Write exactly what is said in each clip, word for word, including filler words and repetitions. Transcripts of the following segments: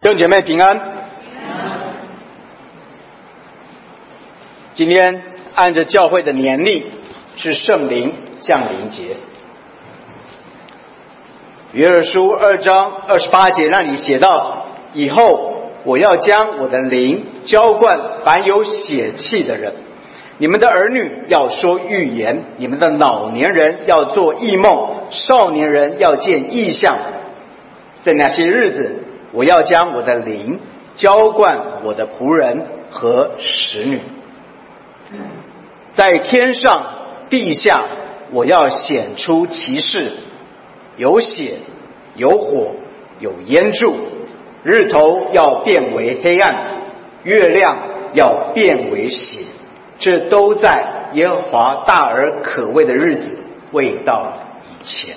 弟兄姐妹平安。今天按着教会的年历是圣灵降临节。约珥书二章二十八节那里写到，以后我要将我的灵浇灌凡有血气的人，你们的儿女要说预言，你们的老年人要做异梦，少年人要见异象。在那些日子，我要将我的灵浇灌我的仆人和使女，在天上地下我要显出奇事，有血有火有烟柱，日头要变为黑暗，月亮要变为血，这都在耶和华大而可畏的日子未到以前。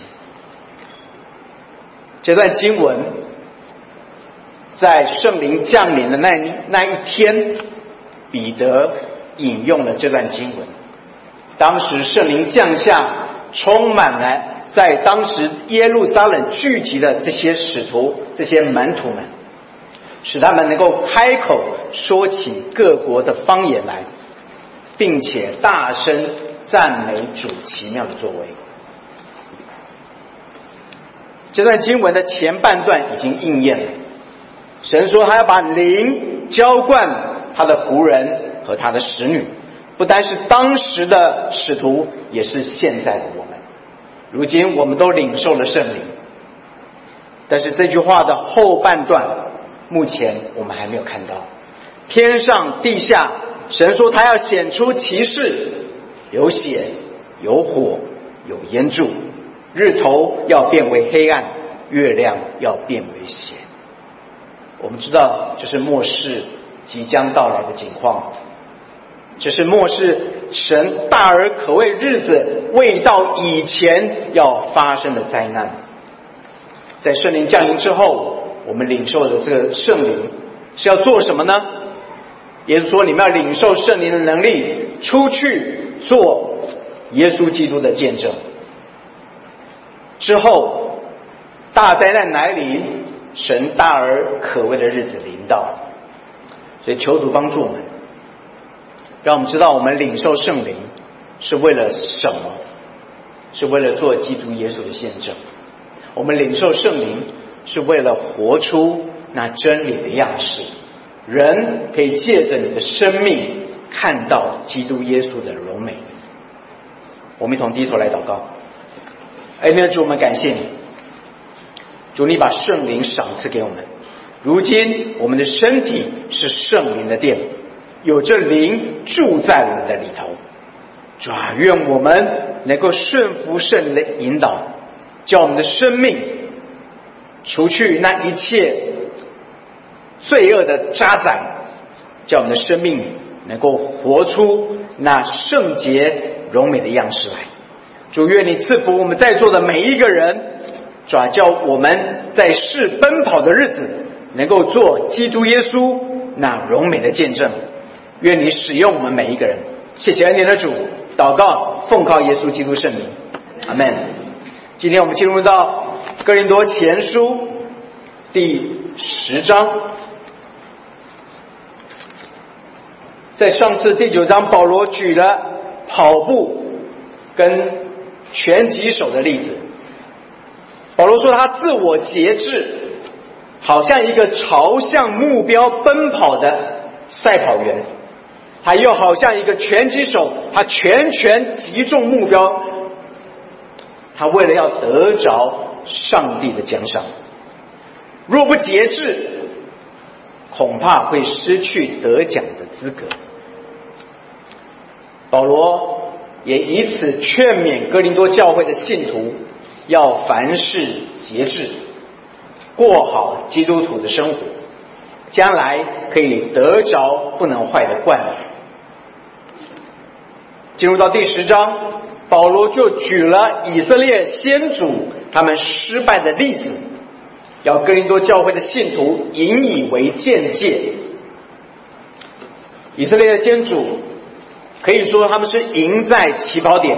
这段经文在圣灵降临的那那一天，彼得引用了这段经文。当时圣灵降下，充满了在当时耶路撒冷聚集的这些使徒、这些门徒们，使他们能够开口说起各国的方言来，并且大声赞美主奇妙的作为。这段经文的前半段已经应验了，神说他要把灵浇灌他的仆人和他的使女，不单是当时的使徒，也是现在的我们。如今我们都领受了圣灵，但是这句话的后半段目前我们还没有看到。天上地下，神说他要显出奇事，有血有火有烟柱，日头要变为黑暗，月亮要变为血。我们知道这是末世即将到来的景况，这是末世神大而可畏日子未到以前要发生的灾难。在圣灵降临之后，我们领受的这个圣灵是要做什么呢？也就是说，你们要领受圣灵的能力，出去做耶稣基督的见证。之后大灾难来临，神大而可畏的日子临到，所以求主帮助我们，让我们知道我们领受圣灵是为了什么，是为了做基督耶稣的见证。我们领受圣灵是为了活出那真理的样式，人可以借着你的生命看到基督耶稣的荣美。我们一同低头来祷告。哎，那主，我们感谢你，主，你把圣灵赏赐给我们。如今我们的身体是圣灵的殿，有这灵住在我们的里头。主啊，愿我们能够顺服圣灵的引导，叫我们的生命除去那一切罪恶的渣滓，叫我们的生命能够活出那圣洁荣美的样式来。主，愿你赐福我们在座的每一个人，主啊，叫我们在世奔跑的日子能够做基督耶稣那荣美的见证。愿你使用我们每一个人。谢谢恩典的主，祷告奉靠耶稣基督圣名，阿们。今天我们进入到哥林多前书第十章。在上次第九章，保罗举了跑步跟拳击手的例子。保罗说他自我节制，好像一个朝向目标奔跑的赛跑员，他又好像一个拳击手，他拳拳击中目标，他为了要得着上帝的奖赏。若不节制，恐怕会失去得奖的资格。保罗也以此劝勉哥林多教会的信徒，要凡事节制，过好基督徒的生活，将来可以得着不能坏的冠冕。进入到第十章，保罗就举了以色列先祖他们失败的例子，要哥林多教会的信徒引以为鉴戒。以色列的先祖可以说他们是赢在起跑点，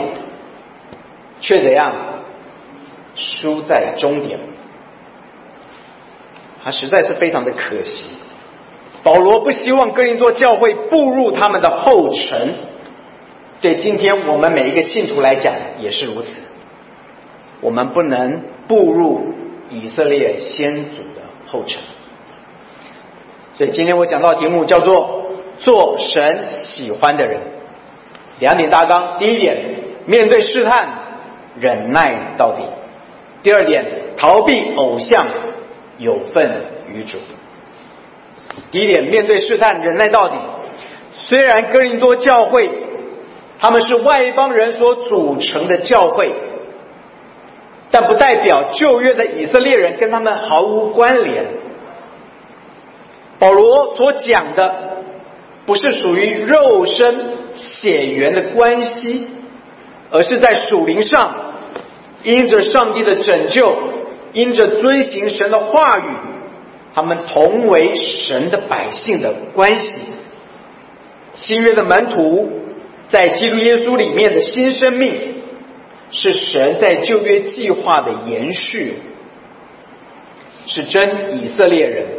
却怎样输在终点。 他实在是非常的可惜。保罗不希望哥林多教会步入他们的后尘，对今天我们每一个信徒来讲也是如此。我们不能步入以色列先祖的后尘。所以今天我讲到的题目叫做做神喜欢的人。两点大纲，第一点，面对试探忍耐到底；第二点，逃避偶像有份于主。第一点，面对试探忍耐到底。虽然哥林多教会他们是外邦人所组成的教会，但不代表旧约的以色列人跟他们毫无关联。保罗所讲的不是属于肉身血缘的关系，而是在属灵上因着上帝的拯救，因着遵行神的话语，他们同为神的百姓的关系。新约的门徒在基督耶稣里面的新生命，是神在旧约计划的延续，是真以色列人。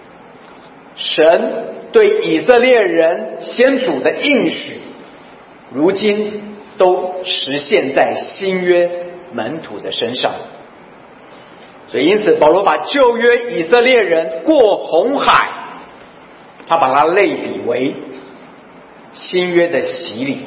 神对以色列人先祖的应许，如今都实现在新约门徒的身上。所以因此保罗把旧约以色列人过红海，他把它类比为新约的洗礼。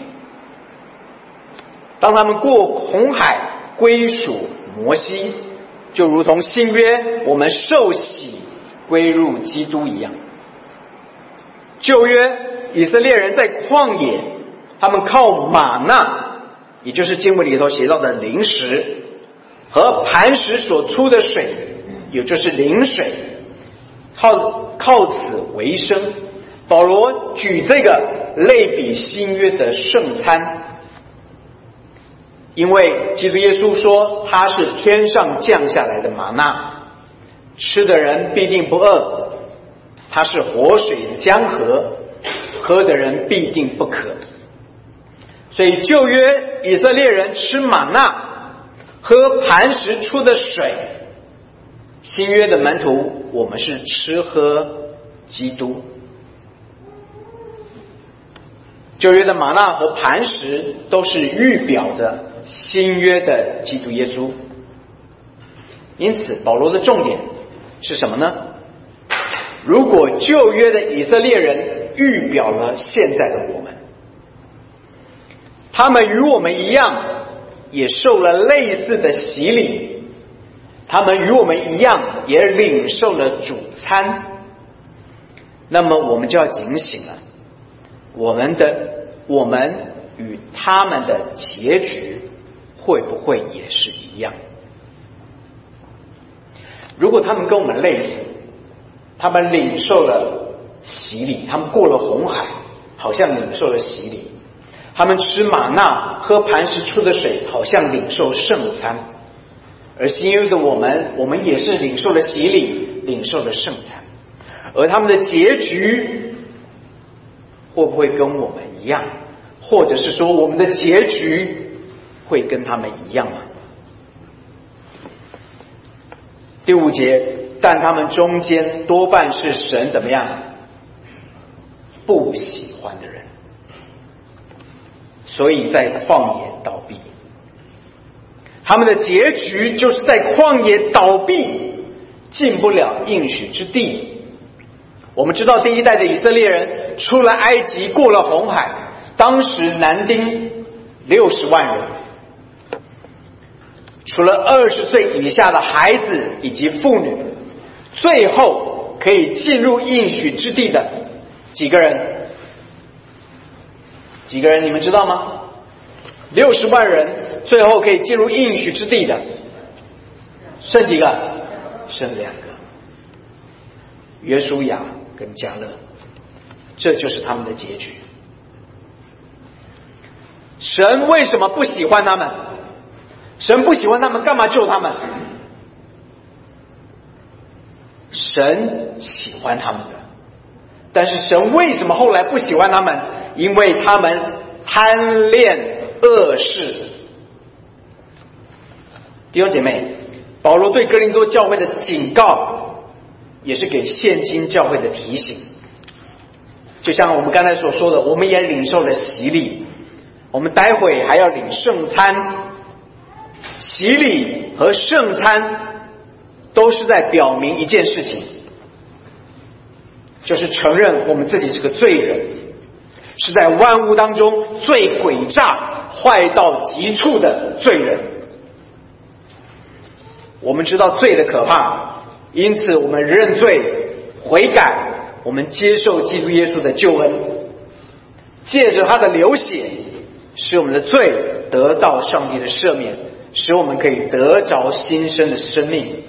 当他们过红海归属摩西，就如同新约我们受洗归入基督一样。旧约以色列人在旷野，他们靠玛纳，也就是经文里头写到的灵食，和磐石所出的水，也就是灵水，靠靠此为生。保罗举这个类比新约的圣餐，因为基督耶稣说他是天上降下来的玛纳，吃的人必定不饿，他是活水的江河，喝的人必定不渴。所以旧约以色列人吃玛纳，喝磐石出的水；新约的门徒，我们是吃喝基督。旧约的玛纳和磐石都是预表着新约的基督耶稣。因此保罗的重点是什么呢？如果旧约的以色列人预表了现在的我们，他们与我们一样也受了类似的洗礼，他们与我们一样也领受了主餐，那么我们就要警醒了，我们的我们与他们的结局会不会也是一样？如果他们跟我们类似，他们领受了洗礼，他们过了红海，好像领受了洗礼；他们吃玛纳喝磐石出的水，好像领受圣餐。而新约的我们，我们也是领受了洗礼，领受了圣餐。而他们的结局会不会跟我们一样？或者是说我们的结局会跟他们一样吗？第五节，但他们中间多半是神怎么样不喜欢的人，所以在旷野倒闭。他们的结局就是在旷野倒闭，进不了应许之地。我们知道第一代的以色列人出了埃及，过了红海，当时男丁六十万人，除了二十岁以下的孩子以及妇女，最后可以进入应许之地的几个人？几个人你们知道吗？六十万人最后可以进入应许之地的剩几个？剩两个，约书亚跟迦勒，这就是他们的结局。神为什么不喜欢他们？神不喜欢他们，干嘛救他们？神喜欢他们的，但是神为什么后来不喜欢他们？因为他们贪恋恶事。弟兄姐妹，保罗对哥林多教会的警告也是给现今教会的提醒。就像我们刚才所说的，我们也领受了洗礼，我们待会还要领圣餐。洗礼和圣餐都是在表明一件事情，就是承认我们自己是个罪人，是在万物当中最诡诈、坏到极处的罪人。我们知道罪的可怕，因此我们认罪悔改，我们接受基督耶稣的救恩，借着他的流血，使我们的罪得到上帝的赦免，使我们可以得着新生的生命。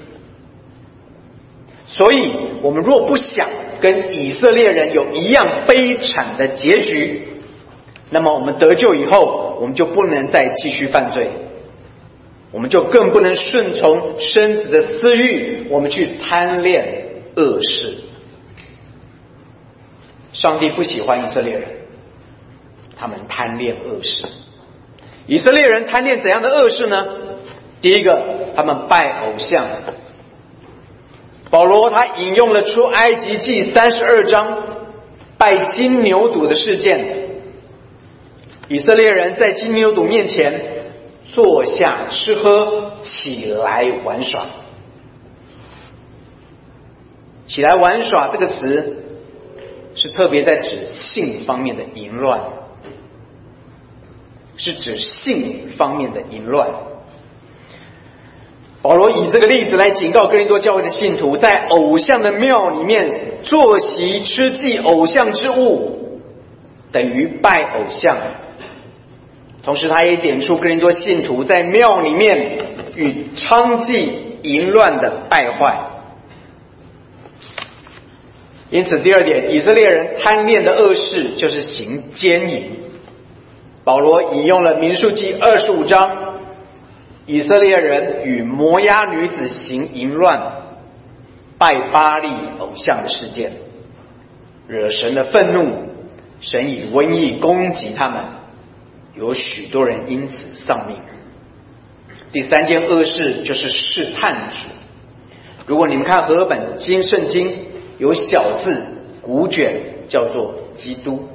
所以我们若不想跟以色列人有一样悲惨的结局，那么我们得救以后，我们就不能再继续犯罪，我们就更不能顺从身子的私欲，我们去贪恋恶事。上帝不喜欢以色列人，他们贪恋恶事。以色列人贪恋怎样的恶事呢？第一个，他们拜偶像。保罗他引用了出埃及记三十二章拜金牛犊的事件。以色列人在金牛犊面前坐下吃喝，起来玩耍。起来玩耍这个词是特别在指性方面的淫乱，是指性方面的淫乱。保罗以这个例子来警告哥林多教会的信徒，在偶像的庙里面坐席吃祭偶像之物，等于拜偶像。同时他也点出哥林多信徒在庙里面与娼妓淫乱的败坏。因此第二点，以色列人贪恋的恶事就是行奸淫。保罗引用了民数记二十五章以色列人与摩押女子行淫乱、拜巴力偶像的事件，惹神的愤怒，神以瘟疫攻击他们，有许多人因此丧命。第三件恶事就是试探主。如果你们看和合本经圣经，有小字古卷叫做基督。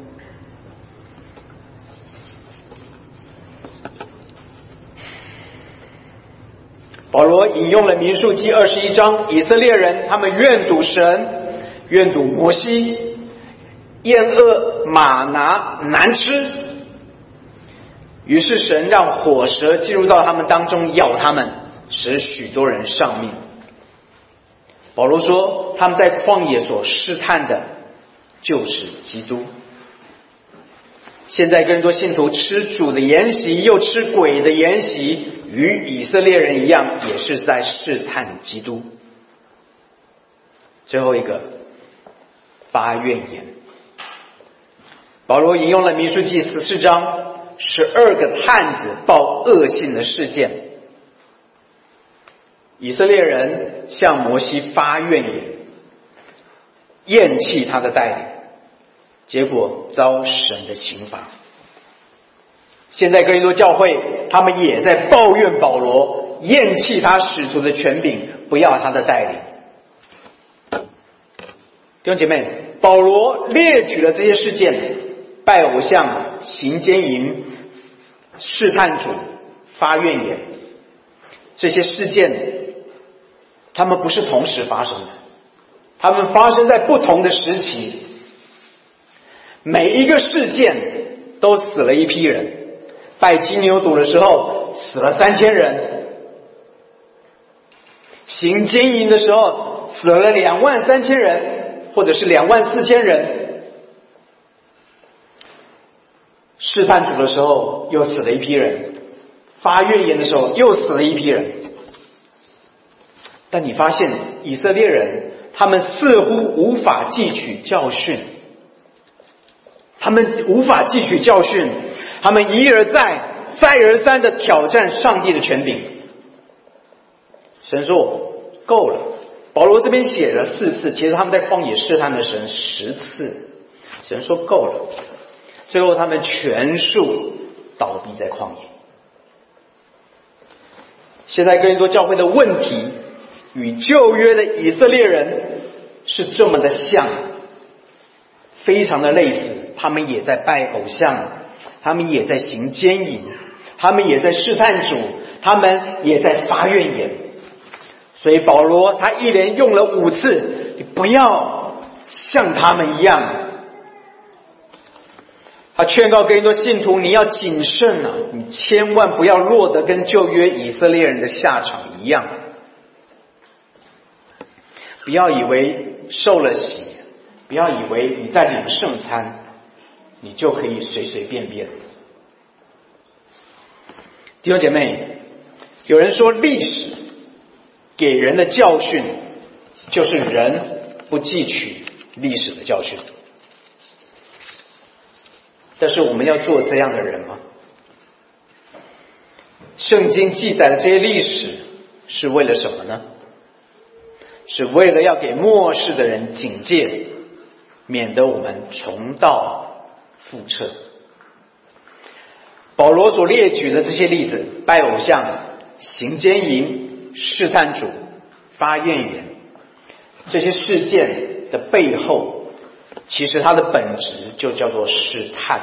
保罗引用了民数记二十一章，以色列人他们怨赌神，怨赌摩西，厌恶玛拿难吃，于是神让火蛇进入到他们当中咬他们，使许多人丧命。保罗说他们在旷野所试探的就是基督。现在更多信徒吃主的筵席，又吃鬼的筵席，与以色列人一样，也是在试探基督。最后一个，发怨言。保罗引用了民数记十四章十二个探子报恶信的事件。以色列人向摩西发怨言，厌弃他的带领，结果遭神的刑罚。现在哥林多教会他们也在抱怨保罗，厌弃他使徒的权柄，不要他的带领。弟兄姐妹，保罗列举了这些事件，拜偶像、行奸淫、试探主、发怨言，这些事件他们不是同时发生的，他们发生在不同的时期，每一个事件都死了一批人。拜金牛犊的时候死了三千人，行奸淫的时候死了两万三千人，或者是两万四千人。试探主的时候又死了一批人，发怨言的时候又死了一批人。但你发现以色列人他们似乎无法汲取教训，他们无法汲取教训，他们一而再再而三的挑战上帝的权柄。神说够了。保罗这边写了四次，其实他们在旷野试探的神十次。神说够了，最后他们全数倒闭在旷野。现在哥林多教会的问题与旧约的以色列人是这么的像，非常的类似。他们也在拜偶像，他们也在行奸淫，他们也在试探主，他们也在发怨言。所以保罗他一连用了五次，你不要像他们一样。他劝告哥林多信徒，你要谨慎啊，你千万不要落得跟旧约以色列人的下场一样。不要以为受了洗，不要以为你在领圣餐，你就可以随随便便。弟兄姐妹，有人说历史给人的教训就是人不汲取历史的教训。但是我们要做这样的人吗？圣经记载的这些历史是为了什么呢？是为了要给末世的人警戒，免得我们重蹈覆辙。保罗所列举的这些例子，拜偶像、行奸淫、试探主、发怨言，这些事件的背后，其实它的本质就叫做试探。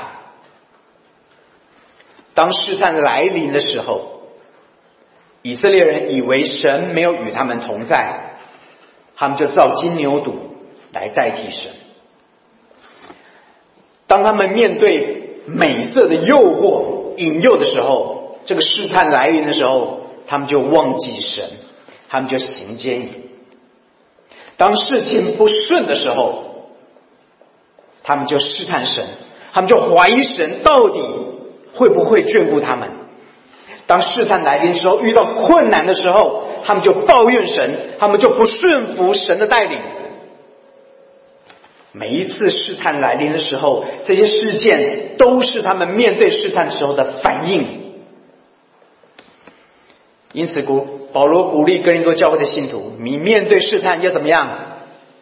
当试探来临的时候，以色列人以为神没有与他们同在，他们就造金牛犊来代替神。当他们面对美色的诱惑引诱的时候，这个试探来临的时候，他们就忘记神，他们就行奸淫。当事情不顺的时候，他们就试探神，他们就怀疑神到底会不会眷顾他们。当试探来临的时候，遇到困难的时候，他们就抱怨神，他们就不顺服神的带领。每一次试探来临的时候，这些事件都是他们面对试探时候的反应。因此鼓保罗鼓励哥林多教会的信徒，你面对试探要怎么样？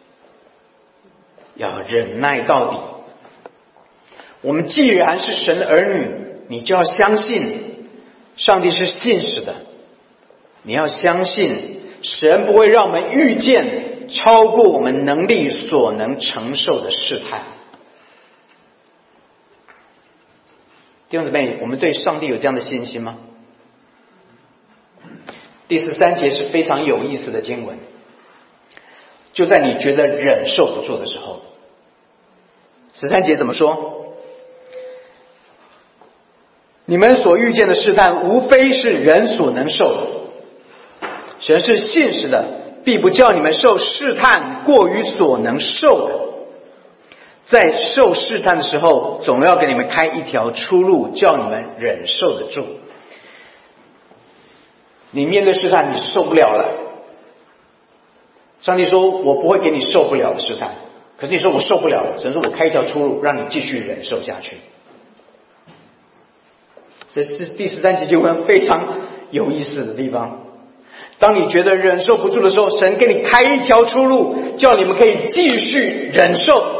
要忍耐到底。我们既然是神的儿女，你就要相信上帝是信实的，你要相信神不会让我们遇见超过我们能力所能承受的试探。弟兄姊妹，我们对上帝有这样的信心吗？第十三节是非常有意思的经文，就在你觉得忍受不住的时候。十三节怎么说？你们所遇见的试探无非是人所能受的，神是信实的，必不叫你们受试探过于所能受的。在受试探的时候，总要给你们开一条出路，叫你们忍受得住。你面对试探你受不了了，上帝说我不会给你受不了的试探，可是你说我受不了了，神说我开一条出路让你继续忍受下去。这是第十三节经文非常有意思的地方。当你觉得忍受不住的时候，神给你开一条出路，叫你们可以继续忍受。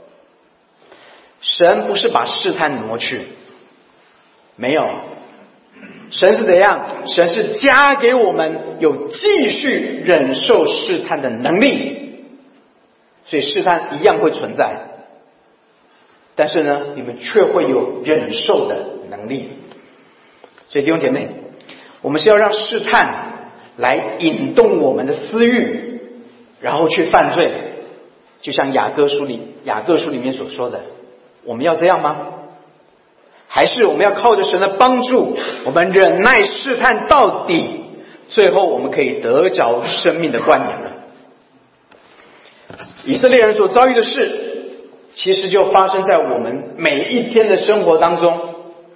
神不是把试探挪去，没有，神是怎样？神是加给我们有继续忍受试探的能力，所以试探一样会存在，但是呢，你们却会有忍受的能力。所以弟兄姐妹，我们是要让试探来引动我们的私欲，然后去犯罪，就像雅各书里雅各书里面所说的，我们要这样吗？还是我们要靠着神的帮助，我们忍耐试探到底，最后我们可以得着生命的冠冕了。以色列人所遭遇的事，其实就发生在我们每一天的生活当中。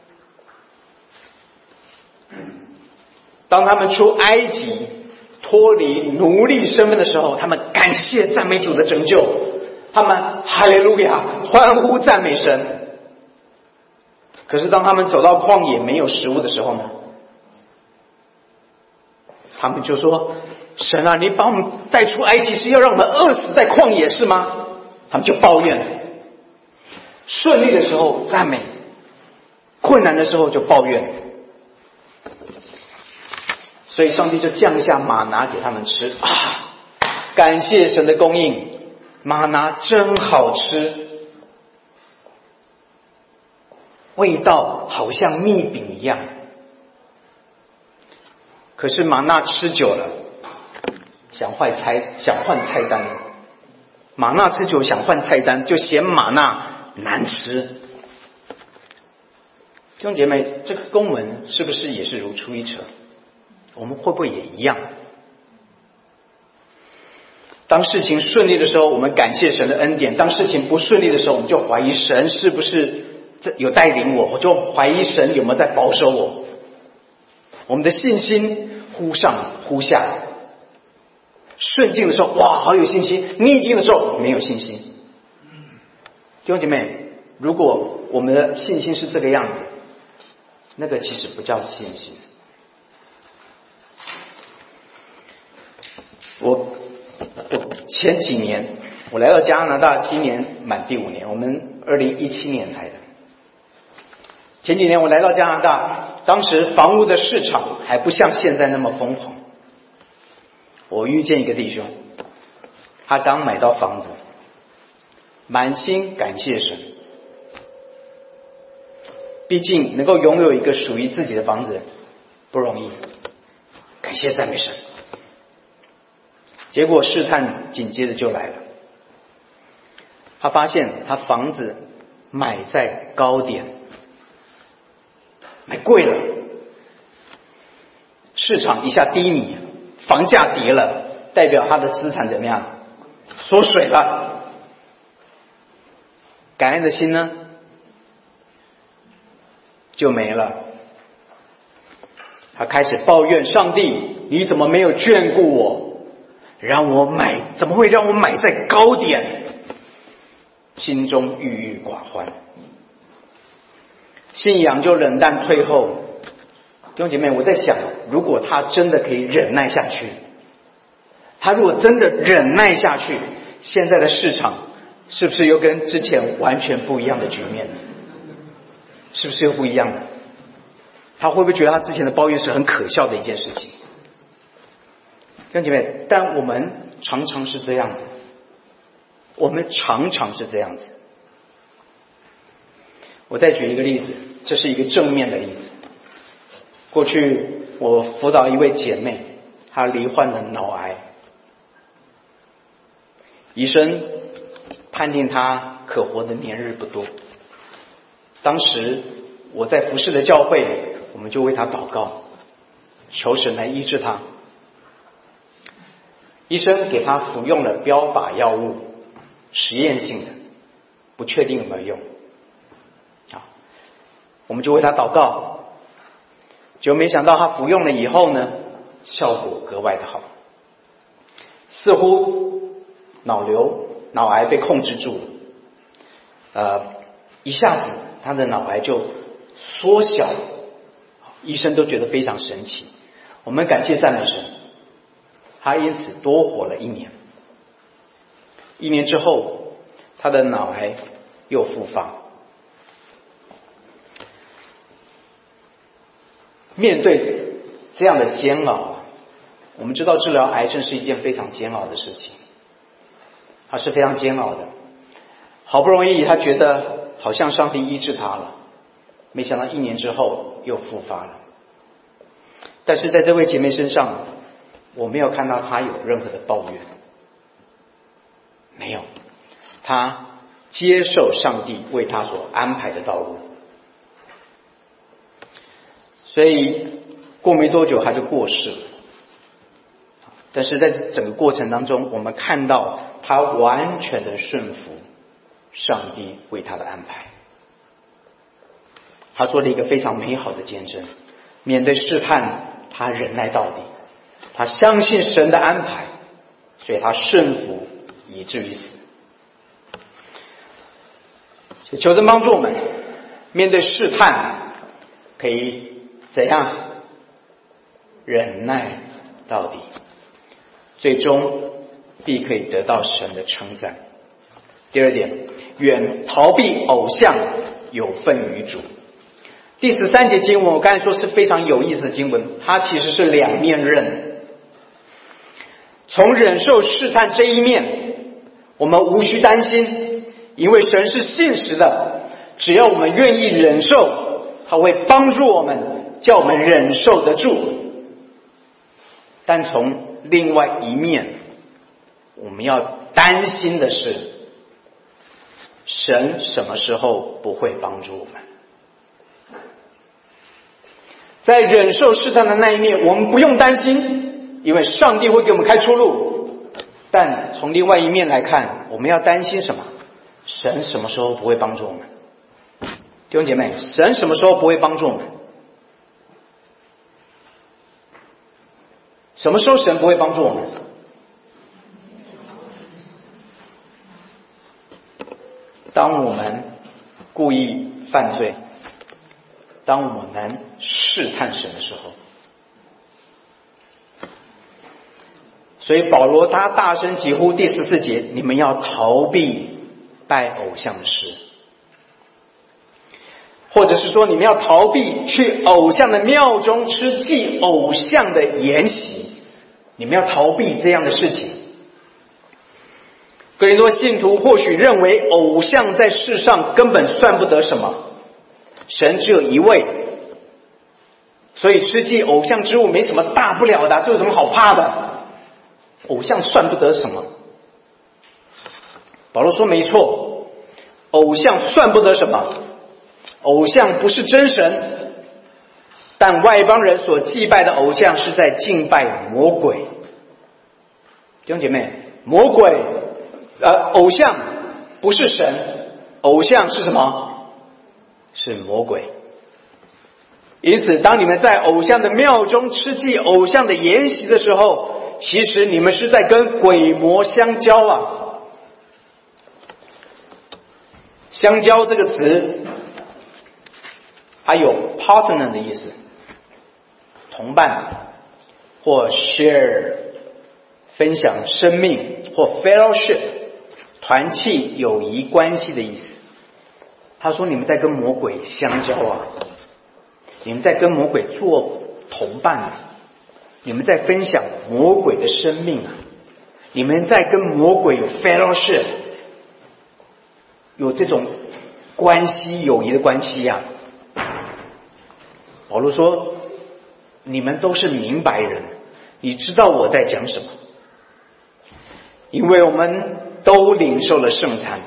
当他们出埃及脱离奴隶身份的时候，他们感谢赞美主的拯救，他们哈利路亚欢呼赞美神。可是当他们走到旷野没有食物的时候呢，他们就说，神啊，你把我们带出埃及是要让我们饿死在旷野是吗？他们就抱怨。顺利的时候赞美，困难的时候就抱怨。所以上帝就降下玛拿给他们吃啊！感谢神的供应， 玛拿真好吃，味道好像蜜饼一样。可是玛纳吃久了，想换菜，想换菜单。玛纳吃久想换菜单，就嫌玛纳难吃。弟兄姐妹，这个跟我们是不是也是如出一辙？我们会不会也一样？当事情顺利的时候，我们感谢神的恩典；当事情不顺利的时候，我们就怀疑神是不是有带领我，我就怀疑神有没有在保守我。我们的信心忽上忽下，顺境的时候哇好有信心，逆境的时候没有信心。弟兄姐妹，如果我们的信心是这个样子，那个其实不叫信心。我我前几年我来到加拿大，今年满第五年，我们二零一七年来的。前几年我来到加拿大，当时房屋的市场还不像现在那么疯狂。我遇见一个弟兄，他刚买到房子，满心感谢神，毕竟能够拥有一个属于自己的房子不容易，感谢赞美神。结果试探紧接着就来了，他发现他房子买在高点，买贵了，市场一下低迷，房价跌了，代表他的资产怎么样？缩水了。感恩的心呢就没了。他开始抱怨上帝，你怎么没有眷顾我，让我买，怎么会让我买在高点？心中郁郁寡欢，信仰就冷淡退后。弟兄姐妹，我在想，如果他真的可以忍耐下去，他如果真的忍耐下去，现在的市场是不是又跟之前完全不一样的局面？是不是又不一样的？他会不会觉得他之前的抱怨是很可笑的一件事情？弟兄姐妹，但我们常常是这样子，我们常常是这样子。我再举一个例子，这是一个正面的例子。过去我辅导一位姐妹，她罹患了脑癌，医生判定她可活的年日不多。当时我在服侍的教会，我们就为她祷告，求神来医治她。医生给她服用了标靶药物，实验性的，不确定有没有用。好，我们就为她祷告。就没想到他服用了以后呢，效果格外的好，似乎脑瘤脑癌被控制住了，呃，一下子他的脑癌就缩小，医生都觉得非常神奇。我们感谢赞美神，他因此多活了一年。一年之后，他的脑癌又复发。面对这样的煎熬，我们知道治疗癌症是一件非常煎熬的事情，它是非常煎熬的。好不容易他觉得好像上帝医治他了，没想到一年之后又复发了。但是在这位姐妹身上，我没有看到她有任何的抱怨，没有，她接受上帝为她所安排的道路。所以过没多久他就过世了，但是在整个过程当中，我们看到他完全的顺服上帝为他的安排。他做了一个非常美好的见证，面对试探他忍耐到底，他相信神的安排，所以他顺服以至于死。求神帮助我们面对试探可以怎样忍耐到底，最终必可以得到神的称赞。第二点，远逃避偶像，有份于主。第十三节经文，我刚才说是非常有意思的经文，它其实是两面刃。从忍受试探这一面， 我们无需担心，因为神是信实的，只要我们愿意忍受，他会帮助我们，叫我们忍受得住。但从另外一面，我们要担心的是，神什么时候不会帮助我们？在忍受试探的那一面，我们不用担心，因为上帝会给我们开出路。但从另外一面来看，我们要担心什么？神什么时候不会帮助我们？弟兄姐妹，神什么时候不会帮助我们？什么时候神不会帮助我们？当我们故意犯罪，当我们试探神的时候。所以保罗他大声疾呼第十四节，你们要逃避拜偶像的事，或者是说你们要逃避去偶像的庙中吃祭偶像的筵席，你们要逃避这样的事情。哥林多信徒或许认为偶像在世上根本算不得什么，神只有一位，所以吃祭偶像之物没什么大不了的，这有什么好怕的？偶像算不得什么。保罗说没错，偶像算不得什么，偶像不是真神，但外邦人所祭拜的偶像是在敬拜魔鬼。弟兄姐妹，魔鬼呃，偶像不是神，偶像是什么？是魔鬼。因此当你们在偶像的庙中吃祭偶像的筵席的时候，其实你们是在跟鬼魔相交啊。相交这个词还有 partner 的意思，同伴或 share 分享生命，或 fellowship 团契友谊关系的意思。他说你们在跟魔鬼相交啊，你们在跟魔鬼做同伴啊，你们在分享魔鬼的生命啊，你们在跟魔鬼有 fellowship， 有这种关系，友谊的关系啊。保罗说你们都是明白人，你知道我在讲什么，因为我们都领受了圣餐。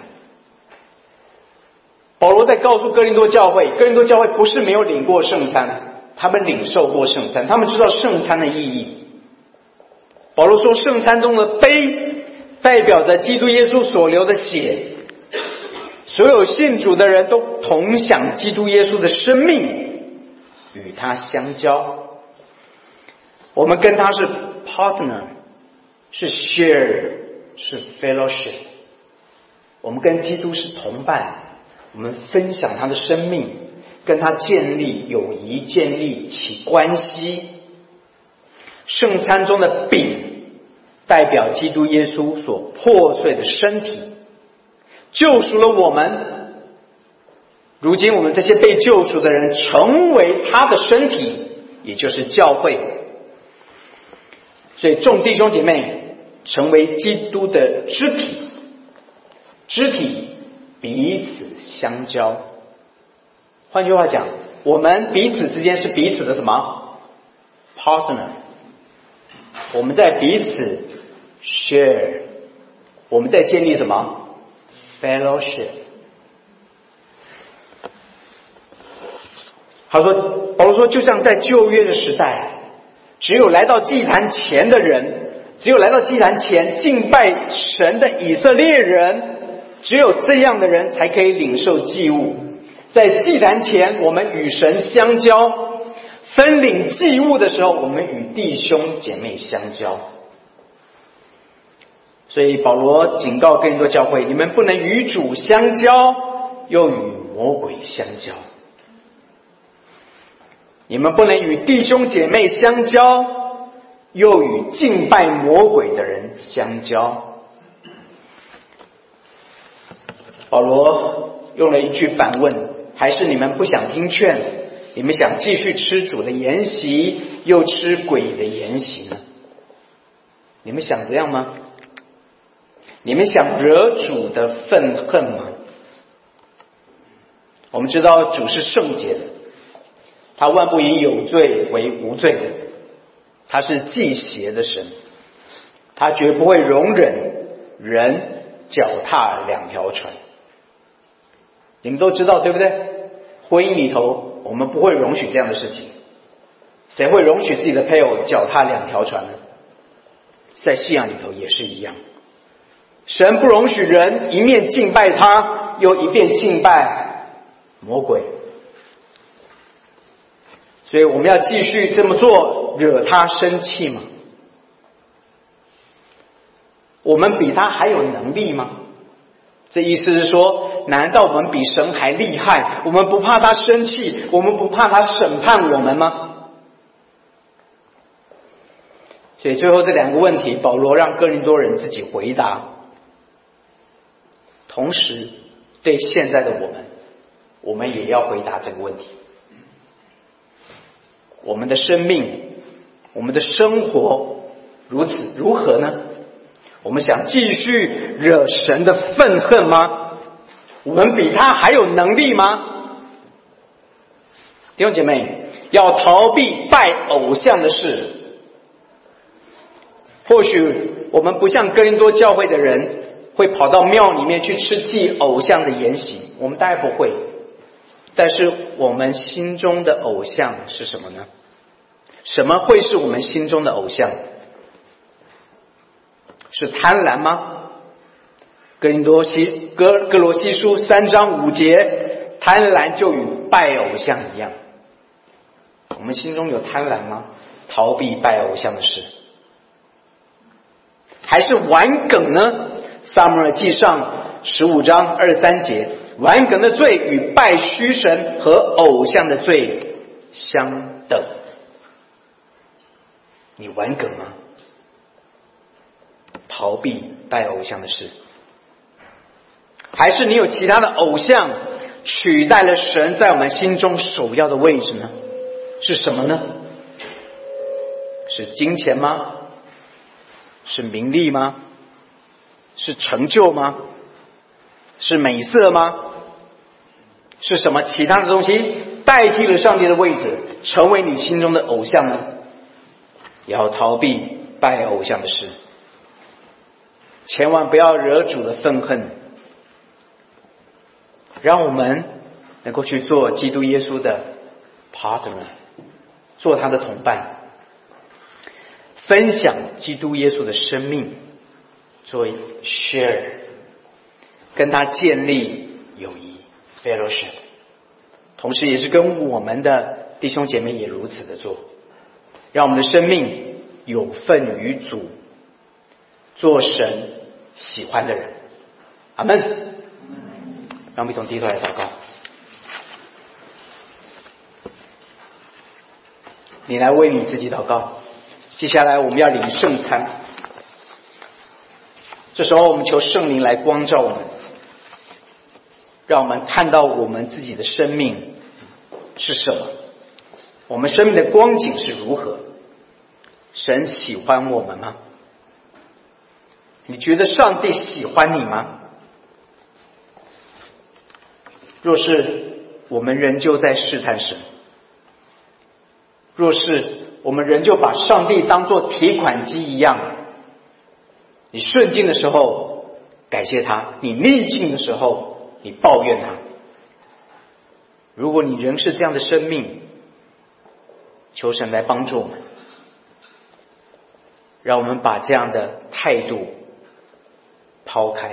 保罗在告诉哥林多教会，哥林多教会不是没有领过圣餐，他们领受过圣餐，他们知道圣餐的意义。保罗说圣餐中的杯代表着基督耶稣所流的血，所有信主的人都同享基督耶稣的生命，与他相交。我们跟他是 partner， 是 share， 是 fellowship。我们跟基督是同伴，我们分享他的生命，跟他建立友谊，建立起关系。圣餐中的饼代表基督耶稣所破碎的身体，救赎了我们。如今我们这些被救赎的人成为他的身体，也就是教会。所以众弟兄姐妹成为基督的肢体，肢体彼此相交。换句话讲，我们彼此之间是彼此的什么 partner， 我们在彼此 share， 我们在建立什么 fellowship。 他说，保罗说就像在旧约的时代，只有来到祭坛前的人，只有来到祭坛前敬拜神的以色列人，只有这样的人才可以领受祭物。在祭坛前我们与神相交，分领祭物的时候我们与弟兄姐妹相交。所以保罗警告哥林多教会，你们不能与主相交又与魔鬼相交，你们不能与弟兄姐妹相交又与敬拜魔鬼的人相交。保罗用了一句反问，还是你们不想听劝，你们想继续吃主的筵席又吃鬼的筵席呢？你们想这样吗？ 你们想惹主的愤恨吗？我们知道主是圣洁的，他万不以有罪为无罪的，他是忌邪的神，他绝不会容忍人脚踏两条船。你们都知道对不对？婚姻里头我们不会容许这样的事情，谁会容许自己的配偶脚踏两条船呢？在信仰里头也是一样，神不容许人一面敬拜他，又一面敬拜魔鬼。所以我们要继续这么做，惹他生气吗？我们比他还有能力吗？这意思是说，难道我们比神还厉害？我们不怕他生气，我们不怕他审判我们吗？所以最后这两个问题，保罗让哥林多人自己回答，同时对现在的我们，我们也要回答这个问题。我们的生命，我们的生活如此如何呢？我们想继续惹神的愤恨吗？我们比他还有能力吗？弟兄姐妹，要逃避拜偶像的事。或许我们不像哥林多教会的人会跑到庙里面去吃祭偶像的筵席，我们大概不会。但是我们心中的偶像是什么呢？什么会是我们心中的偶像？是贪婪吗？哥林多西哥哥罗西书三章五节，贪婪就与拜偶像一样。我们心中有贪婪吗？逃避拜偶像的事。还是顽梗呢？撒母耳记上十五章二十三节，顽梗的罪与拜虚神和偶像的罪相等。你顽梗吗？逃避拜偶像的事。还是你有其他的偶像取代了神在我们心中首要的位置呢？是什么呢？是金钱吗？是名利吗？是成就吗？是美色吗？是什么其他的东西代替了上帝的位置，成为你心中的偶像呢？也要逃避拜偶像的事，千万不要惹主的愤恨。让我们能够去做基督耶稣的 partner， 做他的同伴，分享基督耶稣的生命，做 share， 跟他建立友谊 fellowship， 同时也是跟我们的弟兄姐妹也如此的做，让我们的生命有份于主，做神喜欢的人。阿们。让我们一同低头来祷告。你来为你自己祷告。接下来我们要领圣餐，这时候我们求圣灵来光照我们，让我们看到我们自己的生命是什么，我们生命的光景是如何。神喜欢我们吗？你觉得上帝喜欢你吗？若是我们仍旧在试探神，若是我们仍旧把上帝当作提款机一样，你顺境的时候感谢他，你逆境的时候你抱怨他。如果你仍是这样的生命，求神来帮助我们，让我们把这样的态度抛开，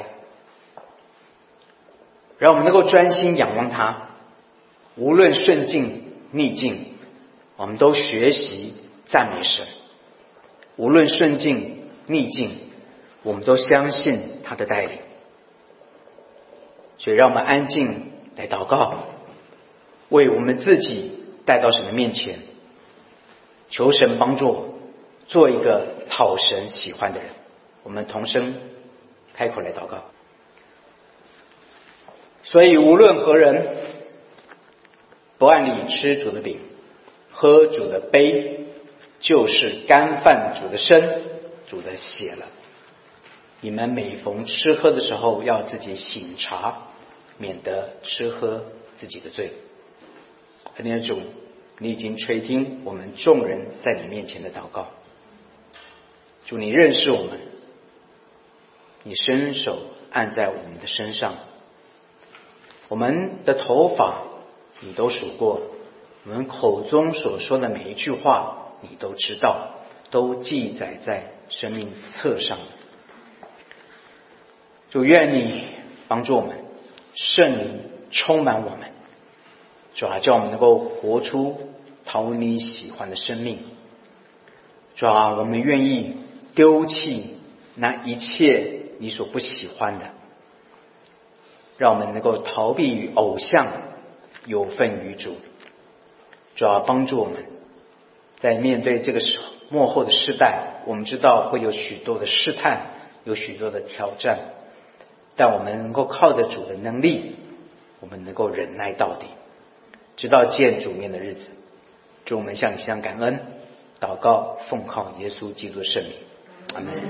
让我们能够专心仰望他，无论顺境逆境，我们都学习赞美神，无论顺境逆境，我们都相信他的带领。所以让我们安静来祷告，为我们自己带到神的面前，求神帮助，做一个讨神喜欢的人。我们同声开口来祷告。所以无论何人不按理吃主的饼，喝主的杯，就是干犯主的身，主的血了。 你们每逢吃喝的时候要自己省察，免得吃喝自己的罪。恩典的主，你已经垂听我们众人在你面前的祷告。主，你认识我们，你伸手按在我们的身上，我们的头发你都数过，我们口中所说的每一句话你都知道，都记载在生命册上。主，愿你帮助我们，圣灵充满我们，主啊，叫我们能够活出讨你喜欢的生命。主啊，我们愿意丢弃那一切你所不喜欢的，让我们能够逃避于偶像，有份于主。主啊，帮助我们在面对这个末后的世代，我们知道会有许多的试探，有许多的挑战，但我们能够靠着主的能力，我们能够忍耐到底，直到见主面的日子。主，我们向你向感恩，祷告奉靠耶稣基督的圣名，阿们。